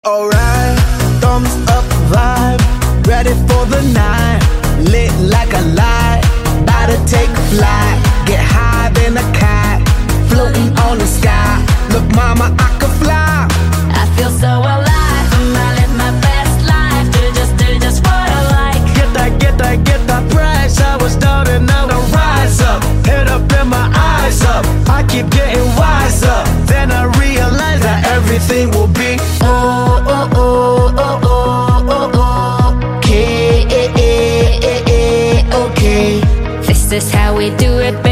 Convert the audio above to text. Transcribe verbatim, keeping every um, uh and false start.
Alright, thumbs up vibe, ready for the night, lit like a light, about to take a flight, get high than a kite, floating on the sky, look mama I can fly. I feel so alive, I live my best life, do just, do just what I like. Get that, get that, get that price, I was down and now I rise up, head up and my eyes up, I keep getting wiser, then I realize that everything will be oh, oh, oh, oh, oh, oh, oh, okay, okay. This is how we do it, baby.